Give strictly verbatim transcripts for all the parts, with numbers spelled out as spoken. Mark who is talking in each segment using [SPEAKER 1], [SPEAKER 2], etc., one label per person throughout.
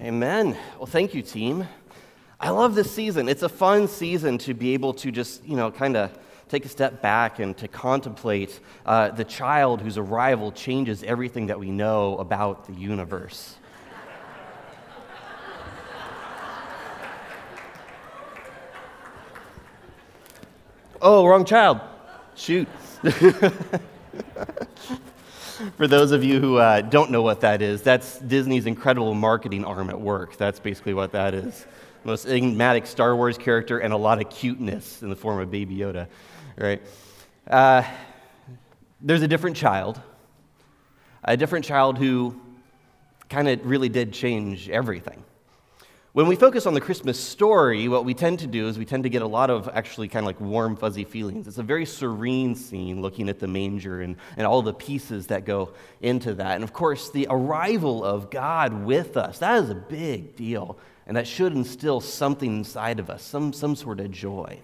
[SPEAKER 1] Amen. Well, thank you, team. I love this season. It's a fun season to be able to just, you know, kind of take a step back and to contemplate uh, the child whose arrival changes everything that we know about the universe. Oh, wrong child. Shoot. For those of you who uh, don't know what that is, that's Disney's incredible marketing arm at work. That's basically what that is. Most enigmatic Star Wars character and a lot of cuteness in the form of Baby Yoda, right? Uh, there's a different child, a different child who kind of really did change everything. When we focus on the Christmas story, what we tend to do is we tend to get a lot of actually kind of like warm, fuzzy feelings. It's a very serene scene looking at the manger and, and all the pieces that go into that. And of course, the arrival of God with us, that is a big deal. And that should instill something inside of us, some, some sort of joy.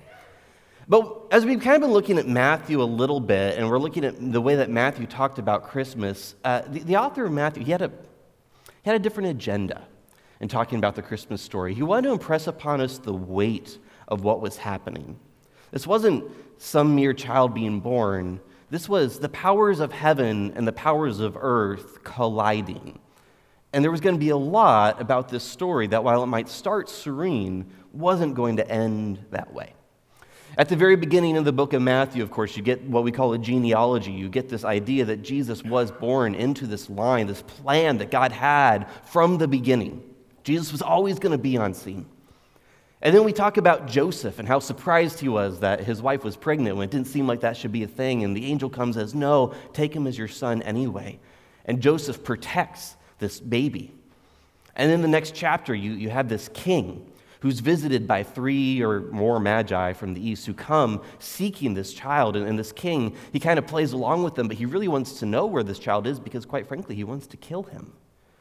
[SPEAKER 1] But as we've kind of been looking at Matthew a little bit, and we're looking at the way that Matthew talked about Christmas, uh, the, the author of Matthew, he had, a, he had a different agenda in talking about the Christmas story. He wanted to impress upon us the weight of what was happening. This wasn't some mere child being born. This was the powers of heaven and the powers of earth colliding. And there was going to be a lot about this story that, while it might start serene, wasn't going to end that way. At the very beginning of the book of Matthew, of course, you get what we call a genealogy. You get this idea that Jesus was born into this line, this plan that God had from the beginning. Jesus was always going to be on scene. And then we talk about Joseph and how surprised he was that his wife was pregnant when it didn't seem like that should be a thing. And the angel comes and says, no, take him as your son anyway. And Joseph protects this baby. And in the next chapter, you, you have this king who's visited by three or more magi from the east who come seeking this child. And, and this king, he kind of plays along with them, but he really wants to know where this child is because, quite frankly, he wants to kill him.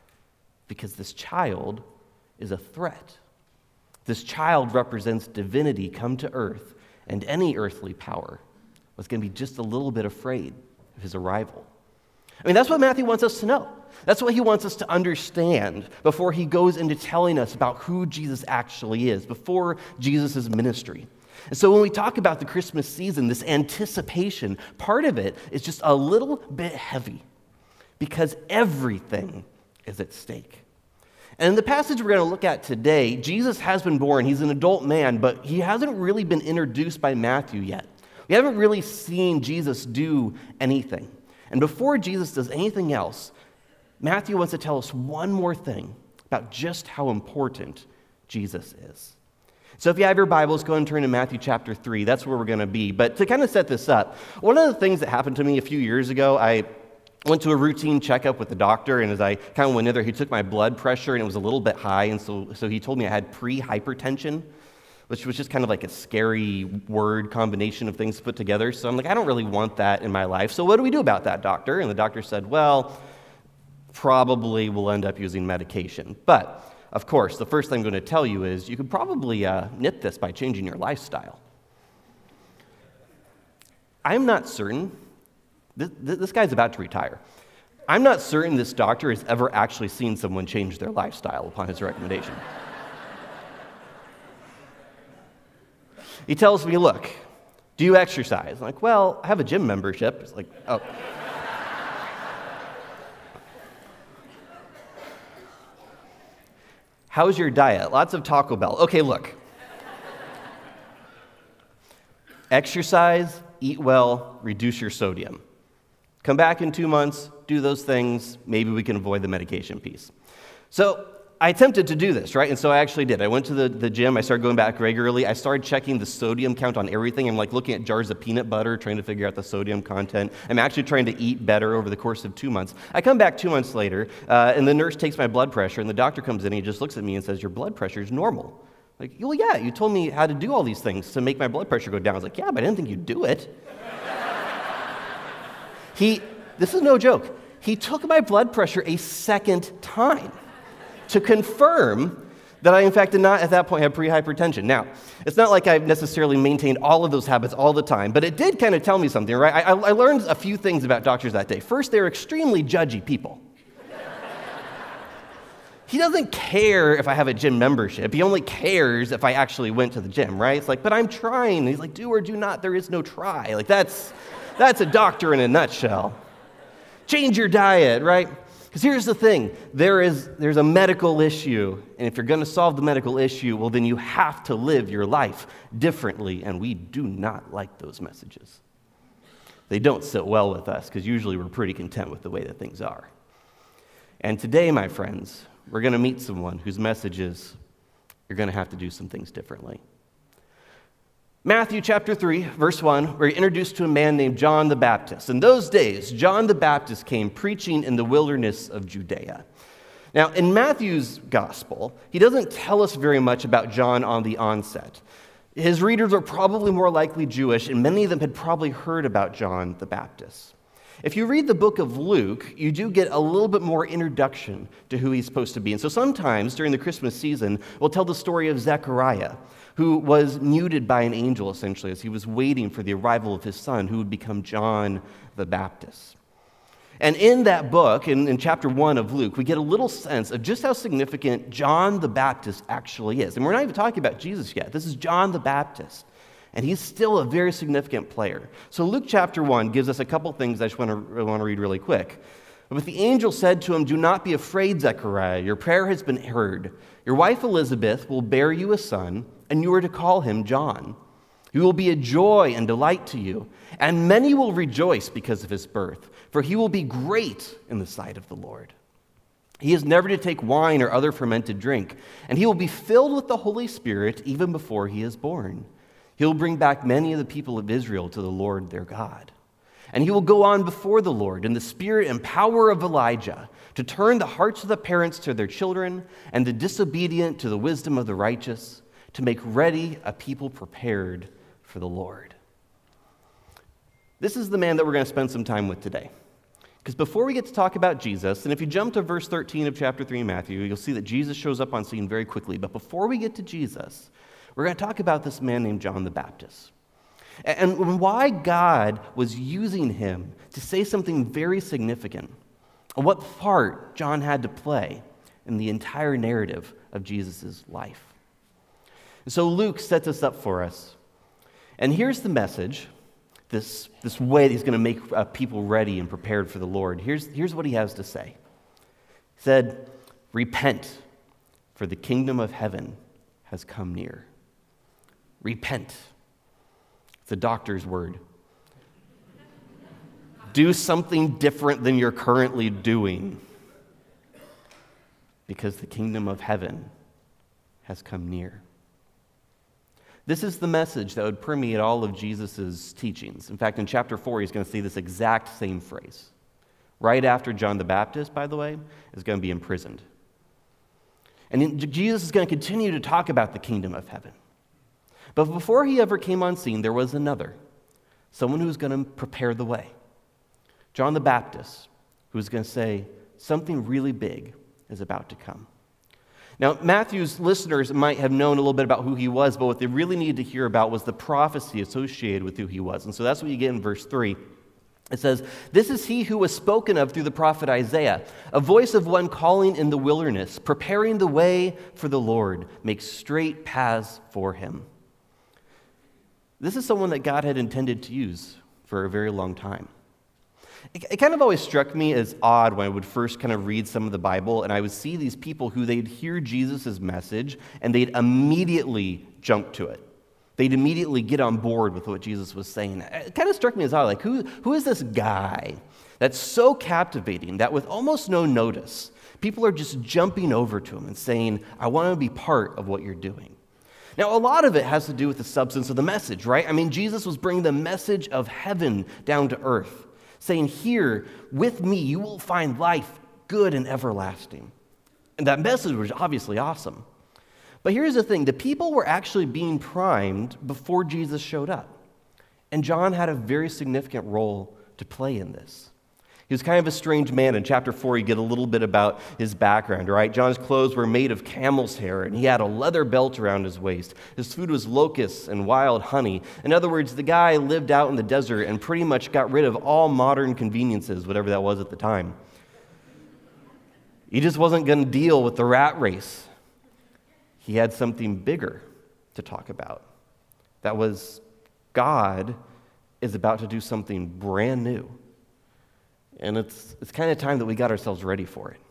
[SPEAKER 1] Because this child is a threat. This child represents divinity come to earth, and any earthly power was going to be just a little bit afraid of his arrival. I mean, that's what Matthew wants us to know. That's what he wants us to understand before he goes into telling us about who Jesus actually is, before Jesus' ministry. And so when we talk about the Christmas season, this anticipation, part of it is just a little bit heavy because everything is at stake. And in the passage we're going to look at today, Jesus has been born. He's an adult man, but he hasn't really been introduced by Matthew yet. We haven't really seen Jesus do anything. And before Jesus does anything else, Matthew wants to tell us one more thing about just how important Jesus is. So if you have your Bibles, go and turn to Matthew chapter three. That's where we're going to be. But to kind of set this up, one of the things that happened to me a few years ago, I went to a routine checkup with the doctor, and as I kind of went in there, he took my blood pressure, and it was a little bit high, and so, so he told me I had pre-hypertension, which was just kind of like a scary word combination of things put together. So I'm like, I don't really want that in my life. So what do we do about that, doctor? And the doctor said, well, probably we'll end up using medication. But, of course, the first thing I'm going to tell you is you could probably uh, nip this by changing your lifestyle. I'm not certain. This, this guy's about to retire. I'm not certain this doctor has ever actually seen someone change their lifestyle upon his recommendation. He tells me, look, do you exercise? I'm like, well, I have a gym membership. It's like, oh. How's your diet? Lots of Taco Bell. Okay, look. Exercise, eat well, reduce your sodium. Come back in two months, do those things, maybe we can avoid the medication piece. So I attempted to do this, right? And so I actually did. I went to the, the gym. I started going back regularly. I started checking the sodium count on everything. I'm like looking at jars of peanut butter, trying to figure out the sodium content. I'm actually trying to eat better over the course of two months. I come back two months later, uh, and the nurse takes my blood pressure, and the doctor comes in and he just looks at me and says, your blood pressure is normal. Like, well, yeah, you told me how to do all these things to make my blood pressure go down. I was like, yeah, but I didn't think you'd do it. he, this is no joke, he took my blood pressure a second time to confirm that I, in fact, did not at that point have pre-hypertension. Now, it's not like I've necessarily maintained all of those habits all the time, but it did kind of tell me something, right? I, I learned a few things about doctors that day. First, they're extremely judgy people. he doesn't care if I have a gym membership. He only cares if I actually went to the gym, right? It's like, but I'm trying. And he's like, do or do not, there is no try. Like, that's, that's a doctor in a nutshell. Change your diet, right? Because here's the thing, there is, there's a medical issue, and if you're going to solve the medical issue, well, then you have to live your life differently, and we do not like those messages. They don't sit well with us, because usually we're pretty content with the way that things are. And today, my friends, we're going to meet someone whose message is, you're going to have to do some things differently. Matthew chapter three, verse one, we're introduced to a man named John the Baptist. In those days, John the Baptist came preaching in the wilderness of Judea. Now, in Matthew's gospel, he doesn't tell us very much about John on the onset. His readers are probably more likely Jewish, and many of them had probably heard about John the Baptist. If you read the book of Luke, you do get a little bit more introduction to who he's supposed to be. And so sometimes during the Christmas season, we'll tell the story of Zechariah, who was muted by an angel, essentially, as he was waiting for the arrival of his son, who would become John the Baptist. And in that book, in, in chapter one of Luke, we get a little sense of just how significant John the Baptist actually is. And we're not even talking about Jesus yet. This is John the Baptist. And he's still a very significant player. So Luke chapter one gives us a couple things I just want to, want to read really quick. But the angel said to him, "Do not be afraid, Zechariah. Your prayer has been heard. Your wife Elizabeth will bear you a son, and you are to call him John. He will be a joy and delight to you, and many will rejoice because of his birth, for he will be great in the sight of the Lord. He is never to take wine or other fermented drink, and he will be filled with the Holy Spirit even before he is born. He will bring back many of the people of Israel to the Lord their God. And he will go on before the Lord in the spirit and power of Elijah to turn the hearts of the parents to their children and the disobedient to the wisdom of the righteous, to make ready a people prepared for the Lord." This is the man that we're going to spend some time with today. Because before we get to talk about Jesus, and if you jump to verse thirteen of chapter three in Matthew, you'll see that Jesus shows up on scene very quickly. But before we get to Jesus, we're going to talk about this man named John the Baptist. And why God was using him to say something very significant, and what part John had to play in the entire narrative of Jesus' life. And so Luke sets this up for us. And here's the message, this, this way that he's going to make uh, people ready and prepared for the Lord. Here's, here's what he has to say. He said, "Repent, for the kingdom of heaven has come near." Repent. It's a doctor's word. Do something different than you're currently doing, because the kingdom of heaven has come near. This is the message that would permeate all of Jesus' teachings. In fact, in chapter four, he's going to say this exact same phrase. Right after John the Baptist, by the way, is going to be imprisoned. And Jesus is going to continue to talk about the kingdom of heaven. But before he ever came on scene, there was another, someone who was going to prepare the way. John the Baptist, who was going to say, something really big is about to come. Now, Matthew's listeners might have known a little bit about who he was, but what they really needed to hear about was the prophecy associated with who he was. And so that's what you get in verse three. It says, "This is he who was spoken of through the prophet Isaiah, a voice of one calling in the wilderness, preparing the way for the Lord, make straight paths for him." This is someone that God had intended to use for a very long time. It, it kind of always struck me as odd when I would first kind of read some of the Bible, and I would see these people who they'd hear Jesus' message, and they'd immediately jump to it. They'd immediately get on board with what Jesus was saying. It kind of struck me as odd, like, who, who is this guy that's so captivating that with almost no notice, people are just jumping over to him and saying, "I want to be part of what you're doing." Now, a lot of it has to do with the substance of the message, right? I mean, Jesus was bringing the message of heaven down to earth, saying, "Here, with me, you will find life good and everlasting." And that message was obviously awesome. But here's the thing. The people were actually being primed before Jesus showed up. And John had a very significant role to play in this. He was kind of a strange man. In chapter four, you get a little bit about his background, right? John's clothes were made of camel's hair, and he had a leather belt around his waist. His food was locusts and wild honey. In other words, the guy lived out in the desert and pretty much got rid of all modern conveniences, whatever that was at the time. He just wasn't going to deal with the rat race. He had something bigger to talk about. That was God is about to do something brand new. And it's, it's kind of time that we got ourselves ready for it.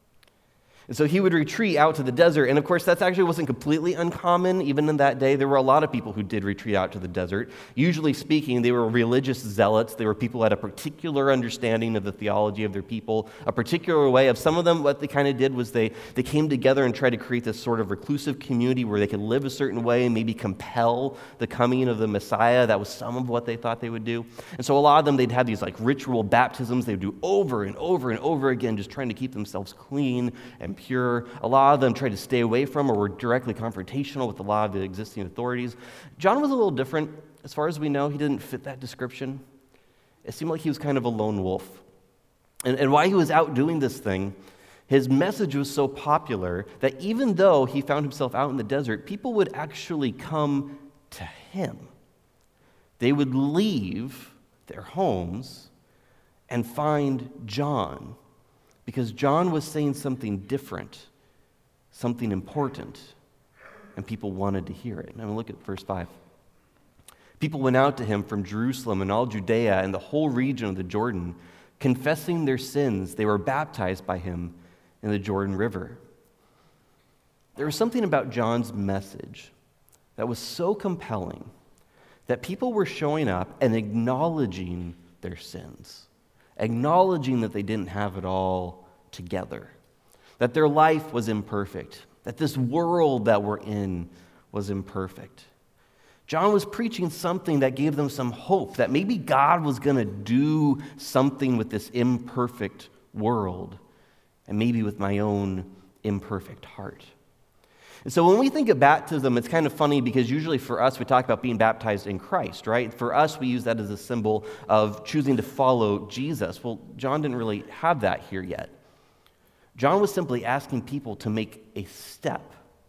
[SPEAKER 1] And so he would retreat out to the desert. And of course, that actually wasn't completely uncommon. Even in that day, there were a lot of people who did retreat out to the desert. Usually speaking, they were religious zealots. They were people who had a particular understanding of the theology of their people, a particular way of some of them. What they kind of did was they, they came together and tried to create this sort of reclusive community where they could live a certain way and maybe compel the coming of the Messiah. That was some of what they thought they would do. And so a lot of them, they'd have these like ritual baptisms they would do over and over and over again, just trying to keep themselves clean and pure. A lot of them tried to stay away from or were directly confrontational with a lot of the existing authorities. John was a little different. As far as we know, he didn't fit that description. It seemed like he was kind of a lone wolf. And, and while he was out doing this thing, his message was so popular that even though he found himself out in the desert, people would actually come to him. They would leave their homes and find John, because John was saying something different, something important, and people wanted to hear it. Now look at verse five. People went out to him from Jerusalem and all Judea and the whole region of the Jordan, confessing their sins. They were baptized by him in the Jordan River. There was something about John's message that was so compelling that people were showing up and acknowledging their sins, acknowledging that they didn't have it all together, that their life was imperfect, that this world that we're in was imperfect. John was preaching something that gave them some hope that maybe God was going to do something with this imperfect world and maybe with my own imperfect heart. And so when we think of baptism, it's kind of funny because usually for us, we talk about being baptized in Christ, right? For us, we use that as a symbol of choosing to follow Jesus. Well, John didn't really have that here yet. John was simply asking people to make a step,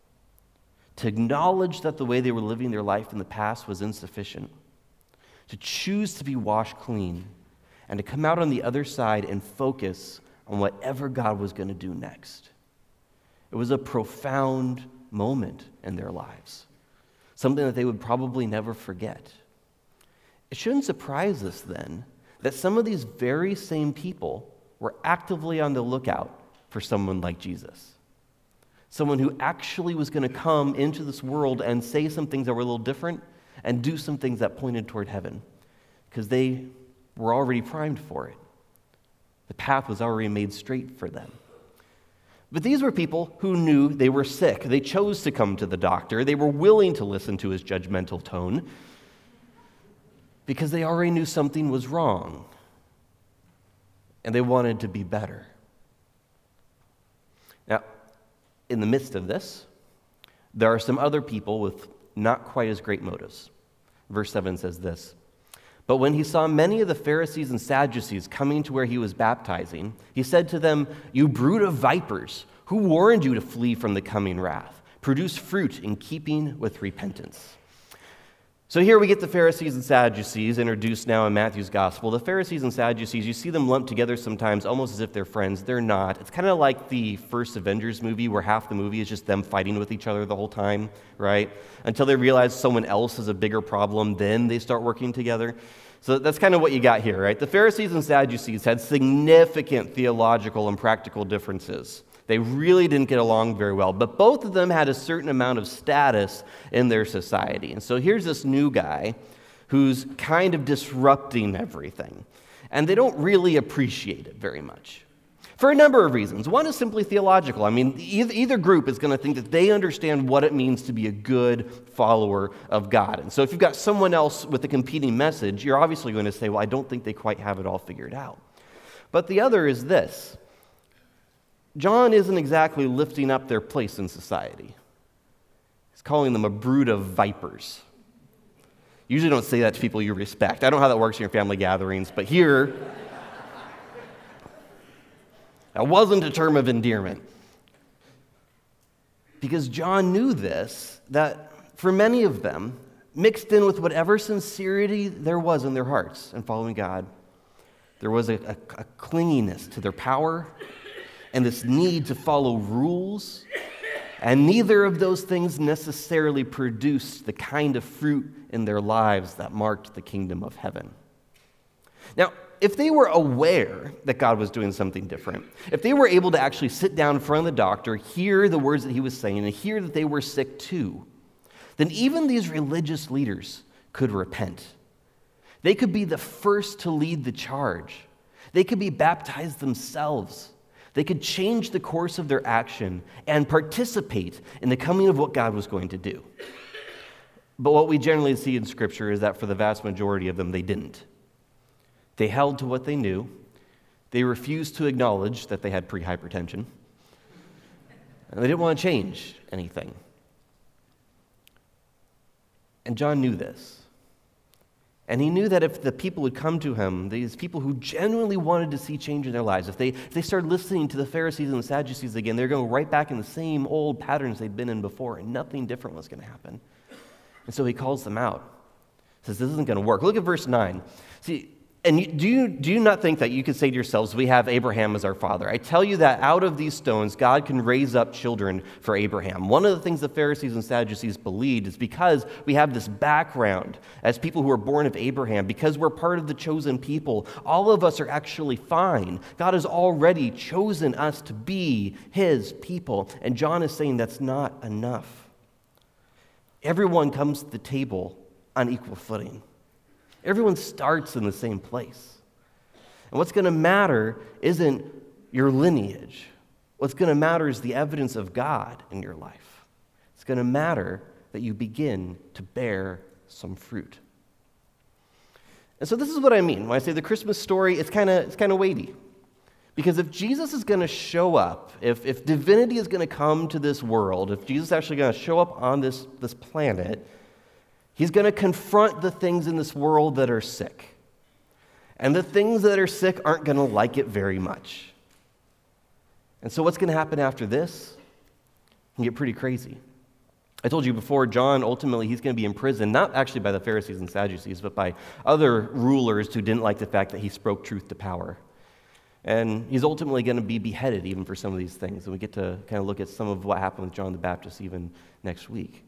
[SPEAKER 1] to acknowledge that the way they were living their life in the past was insufficient, to choose to be washed clean, and to come out on the other side and focus on whatever God was going to do next. It was a profound moment in their lives, something that they would probably never forget. It shouldn't surprise us then that some of these very same people were actively on the lookout for someone like Jesus, someone who actually was going to come into this world and say some things that were a little different and do some things that pointed toward heaven, because they were already primed for it. The path was already made straight for them. But these were people who knew they were sick. They chose to come to the doctor. They were willing to listen to his judgmental tone because they already knew something was wrong and they wanted to be better. Now, in the midst of this, there are some other people with not quite as great motives. Verse seven says this: "But when he saw many of the Pharisees and Sadducees coming to where he was baptizing, he said to them, 'You brood of vipers, who warned you to flee from the coming wrath? Produce fruit in keeping with repentance.'" So here we get the Pharisees and Sadducees introduced now in Matthew's gospel. The Pharisees and Sadducees, you see them lumped together sometimes almost as if they're friends. They're not. It's kind of like the first Avengers movie where half the movie is just them fighting with each other the whole time, right? Until they realize someone else has a bigger problem, then they start working together. So that's kind of what you got here, right? The Pharisees and Sadducees had significant theological and practical differences. They really didn't get along very well, but both of them had a certain amount of status in their society. And so here's this new guy who's kind of disrupting everything, and they don't really appreciate it very much for a number of reasons. One is simply theological. I mean, either, either group is going to think that they understand what it means to be a good follower of God. And so if you've got someone else with a competing message, you're obviously going to say, well, I don't think they quite have it all figured out. But the other is this: John isn't exactly lifting up their place in society. He's calling them a brood of vipers. You usually don't say that to people you respect. I don't know how that works in your family gatherings, but here, that wasn't a term of endearment. Because John knew this, that for many of them, mixed in with whatever sincerity there was in their hearts in following God, there was a, a, a clinginess to their power and this need to follow rules, and neither of those things necessarily produced the kind of fruit in their lives that marked the kingdom of heaven. Now, if they were aware that God was doing something different, if they were able to actually sit down in front of the doctor, hear the words that he was saying, and hear that they were sick too, then even these religious leaders could repent. They could be the first to lead the charge. They could be baptized themselves. They could change the course of their action and participate in the coming of what God was going to do. But what we generally see in Scripture is that for the vast majority of them, they didn't. They held to what they knew. They refused to acknowledge that they had pre-hypertension. And they didn't want to change anything. And John knew this. And he knew that if the people would come to him, these people who genuinely wanted to see change in their lives, if they, if they started listening to the Pharisees and the Sadducees again, they're going right back in the same old patterns they'd been in before, and nothing different was going to happen. And so he calls them out. He says, this isn't going to work. Look at verse nine. See, and you, do you do you not think that you could say to yourselves, we have Abraham as our father? I tell you that out of these stones, God can raise up children for Abraham. One of the things the Pharisees and Sadducees believed is because we have this background as people who are born of Abraham, because we're part of the chosen people, all of us are actually fine. God has already chosen us to be his people. And John is saying that's not enough. Everyone comes to the table on equal footing. Everyone starts in the same place. And what's going to matter isn't your lineage. What's going to matter is the evidence of God in your life. It's going to matter that you begin to bear some fruit. And so this is what I mean when I say the Christmas story, it's kind of it's kind of weighty. Because if Jesus is going to show up, if, if divinity is going to come to this world, if Jesus is actually going to show up on this, this planet, he's going to confront the things in this world that are sick. And the things that are sick aren't going to like it very much. And so what's going to happen after this? It can get pretty crazy. I told you before, John, ultimately, he's going to be imprisoned, not actually by the Pharisees and Sadducees, but by other rulers who didn't like the fact that he spoke truth to power. And he's ultimately going to be beheaded even for some of these things. And we get to kind of look at some of what happened with John the Baptist even next week.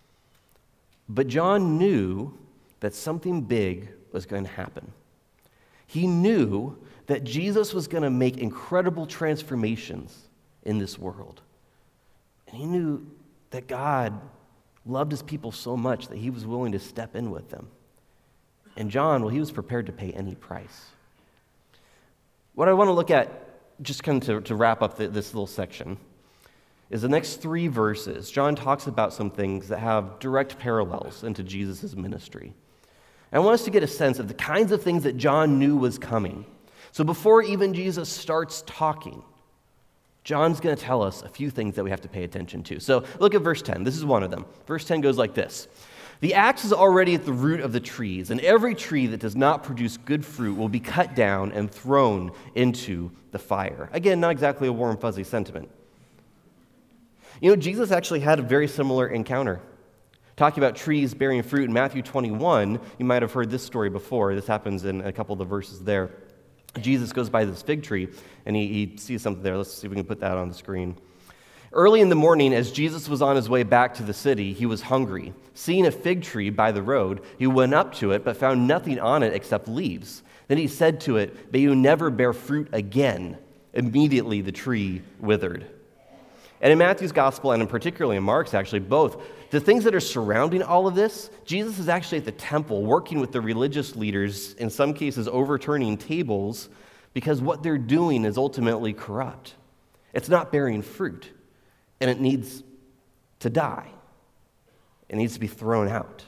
[SPEAKER 1] But John knew that something big was going to happen. He knew that Jesus was going to make incredible transformations in this world. And he knew that God loved his people so much that he was willing to step in with them. And John, well, he was prepared to pay any price. What I want to look at, just kind of to, to wrap up the, this little section, is the next three verses. John talks about some things that have direct parallels into Jesus' ministry. And I want us to get a sense of the kinds of things that John knew was coming. So before even Jesus starts talking, John's going to tell us a few things that we have to pay attention to. So look at verse ten. This is one of them. Verse ten goes like this. The axe is already at the root of the trees, and every tree that does not produce good fruit will be cut down and thrown into the fire. Again, not exactly a warm, fuzzy sentiment. You know, Jesus actually had a very similar encounter. Talking about trees bearing fruit in Matthew twenty-one, you might have heard this story before. This happens in a couple of the verses there. Jesus goes by this fig tree, and he, he sees something there. Let's see if we can put that on the screen. Early in the morning, as Jesus was on his way back to the city, he was hungry. Seeing a fig tree by the road, he went up to it, but found nothing on it except leaves. Then he said to it, "May you never bear fruit again." Immediately the tree withered. And in Matthew's gospel, and in particularly in Mark's actually, both, the things that are surrounding all of this, Jesus is actually at the temple working with the religious leaders, in some cases overturning tables, because what they're doing is ultimately corrupt. It's not bearing fruit, and it needs to die. It needs to be thrown out.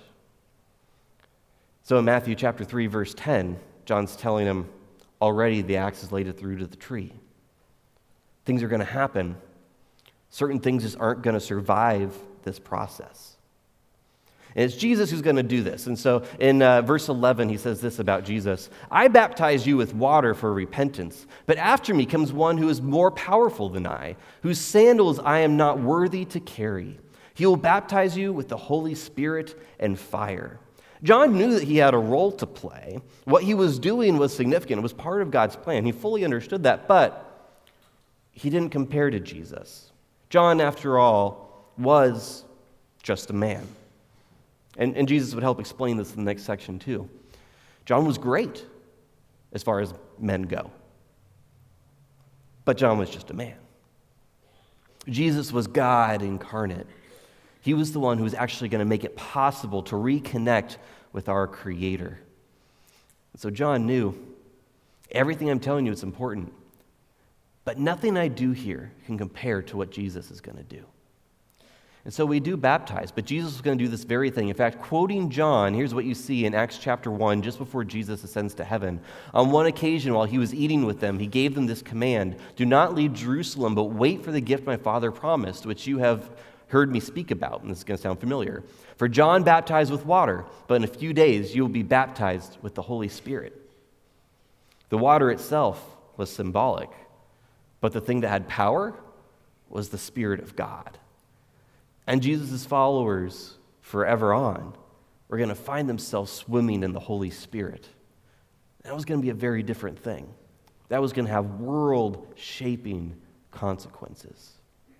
[SPEAKER 1] So in Matthew chapter three, verse ten, John's telling him, already the axe is laid at the root of the tree. Things are going to happen. Certain things just aren't going to survive this process. And it's Jesus who's going to do this. And so in uh, verse eleven, he says this about Jesus. "I baptize you with water for repentance, but after me comes one who is more powerful than I, whose sandals I am not worthy to carry. He will baptize you with the Holy Spirit and fire." John knew that he had a role to play. What he was doing was significant. It was part of God's plan. He fully understood that, but he didn't compare to Jesus. John, after all, was just a man. And, and Jesus would help explain this in the next section too. John was great as far as men go. But John was just a man. Jesus was God incarnate. He was the one who was actually going to make it possible to reconnect with our Creator. So John knew, everything I'm telling you is important, but nothing I do here can compare to what Jesus is going to do. And so we do baptize, but Jesus is going to do this very thing. In fact, quoting John, here's what you see in Acts chapter one, just before Jesus ascends to heaven. On one occasion, while he was eating with them, he gave them this command: do not leave Jerusalem, but wait for the gift my Father promised, which you have heard me speak about. And this is going to sound familiar. For John baptized with water, but in a few days you will be baptized with the Holy Spirit. The water itself was symbolic, but the thing that had power was the Spirit of God. And Jesus' followers, forever on, were going to find themselves swimming in the Holy Spirit. That was going to be a very different thing. That was going to have world-shaping consequences.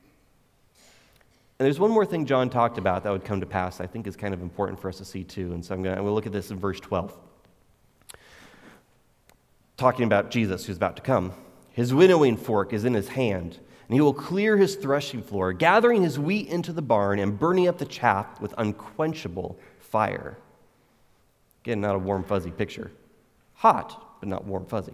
[SPEAKER 1] And there's one more thing John talked about that would come to pass I think is kind of important for us to see too. And so I'm going to, I'm going to look at this in verse twelve. Talking about Jesus who's about to come. His winnowing fork is in his hand, and he will clear his threshing floor, gathering his wheat into the barn and burning up the chaff with unquenchable fire. Again, not a warm, fuzzy picture. Hot, but not warm, fuzzy.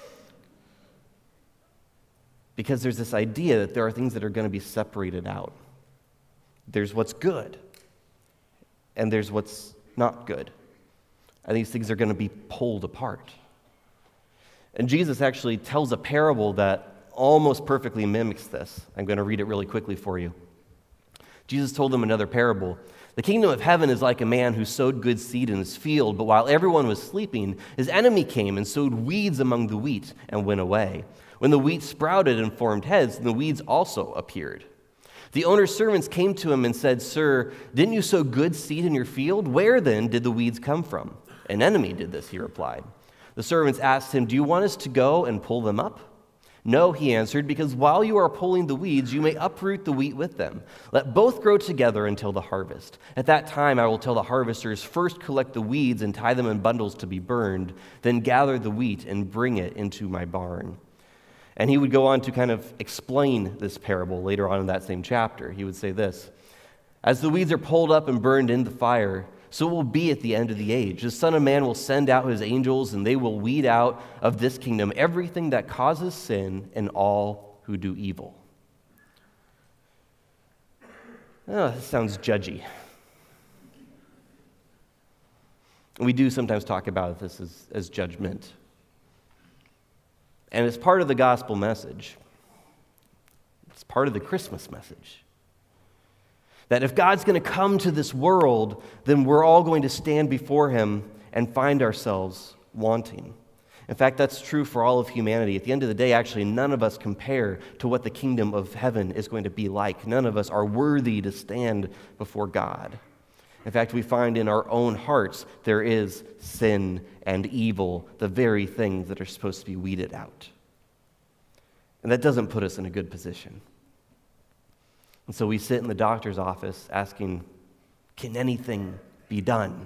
[SPEAKER 1] Because there's this idea that there are things that are going to be separated out. There's what's good, and there's what's not good. And these things are going to be pulled apart. And Jesus actually tells a parable that almost perfectly mimics this. I'm going to read it really quickly for you. Jesus told them another parable. The kingdom of heaven is like a man who sowed good seed in his field, but while everyone was sleeping, his enemy came and sowed weeds among the wheat and went away. When the wheat sprouted and formed heads, the weeds also appeared. The owner's servants came to him and said, "Sir, didn't you sow good seed in your field? Where then did the weeds come from?" "An enemy did this," he replied. The servants asked him, "Do you want us to go and pull them up?" "No," he answered, "because while you are pulling the weeds, you may uproot the wheat with them. Let both grow together until the harvest. At that time I will tell the harvesters, first collect the weeds and tie them in bundles to be burned, then gather the wheat and bring it into my barn." And he would go on to kind of explain this parable later on in that same chapter. He would say this: "As the weeds are pulled up and burned in the fire, so it will be at the end of the age. The Son of Man will send out his angels, and they will weed out of this kingdom everything that causes sin and all who do evil." Oh, this sounds judgy. We do sometimes talk about this as, as judgment. And it's part of the gospel message. It's part of the Christmas message. That if God's going to come to this world, then we're all going to stand before him and find ourselves wanting. In fact, that's true for all of humanity. At the end of the day, actually, none of us compare to what the kingdom of heaven is going to be like. None of us are worthy to stand before God. In fact, we find in our own hearts there is sin and evil, the very things that are supposed to be weeded out. And that doesn't put us in a good position. And so we sit in the doctor's office asking, can anything be done?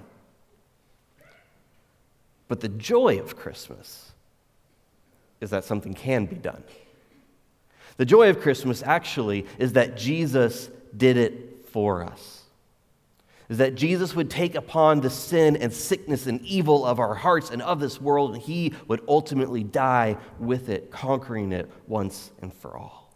[SPEAKER 1] But the joy of Christmas is that something can be done. The joy of Christmas actually is that Jesus did it for us. Is that Jesus would take upon the sin and sickness and evil of our hearts and of this world, and he would ultimately die with it, conquering it once and for all.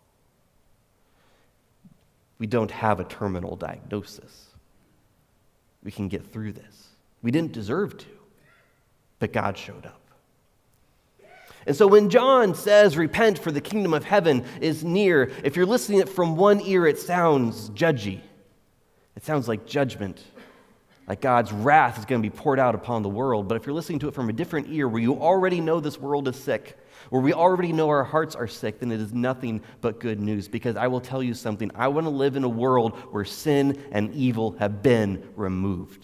[SPEAKER 1] We don't have a terminal diagnosis. We can get through this. We didn't deserve to, but God showed up. And so when John says, repent for the kingdom of heaven is near, if you're listening it from one ear, it sounds judgy. It sounds like judgment, like God's wrath is going to be poured out upon the world. But if you're listening to it from a different ear, where you already know this world is sick, where we already know our hearts are sick, then it is nothing but good news. Because I will tell you something, I want to live in a world where sin and evil have been removed.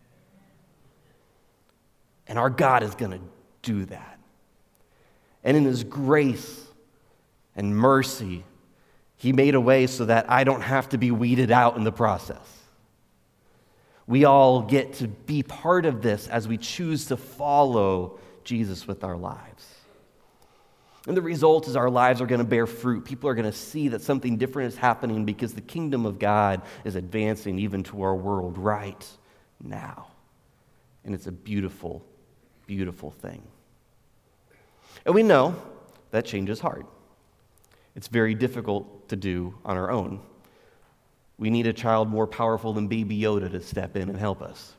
[SPEAKER 1] And our God is going to do that. And in his grace and mercy. He made a way so that I don't have to be weeded out in the process. We all get to be part of this as we choose to follow Jesus with our lives. And the result is our lives are going to bear fruit. People are going to see that something different is happening because the kingdom of God is advancing even to our world right now. And it's a beautiful, beautiful thing. And we know that change is hard. It's very difficult to do on our own. We need a child more powerful than Baby Yoda to step in and help us.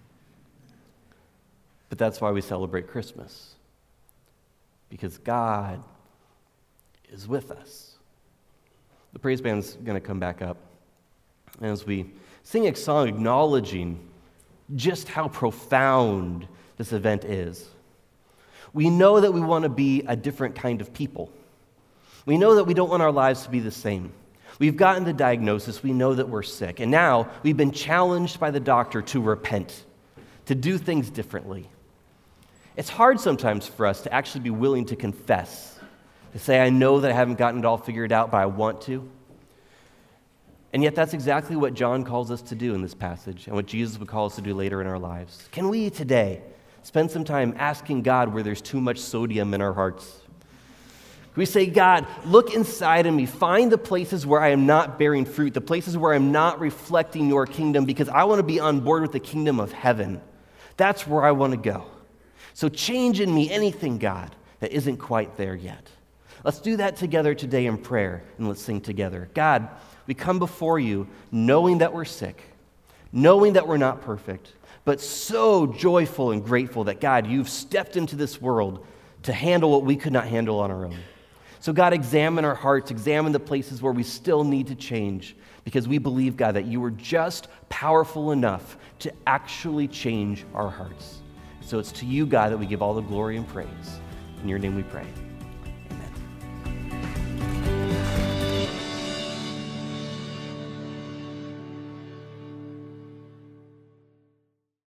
[SPEAKER 1] But that's why we celebrate Christmas. Because God is with us. The praise band's going to come back up as we sing a song acknowledging just how profound this event is. We know that we want to be a different kind of people. We know that we don't want our lives to be the same. We've gotten the diagnosis. We know that we're sick. And now we've been challenged by the doctor to repent, to do things differently. It's hard sometimes for us to actually be willing to confess, to say, I know that I haven't gotten it all figured out, but I want to. And yet that's exactly what John calls us to do in this passage and what Jesus would call us to do later in our lives. Can we today spend some time asking God where there's too much sodium in our hearts? Can we say, God, look inside of me, find the places where I am not bearing fruit, the places where I'm not reflecting your kingdom, because I want to be on board with the kingdom of heaven. That's where I want to go. So change in me anything, God, that isn't quite there yet. Let's do that together today in prayer, and let's sing together. God, we come before you knowing that we're sick, knowing that we're not perfect, but so joyful and grateful that, God, you've stepped into this world to handle what we could not handle on our own. So, God, examine our hearts, examine the places where we still need to change, because we believe, God, that you are just powerful enough to actually change our hearts. So it's to you, God, that we give all the glory and praise. In your name we pray.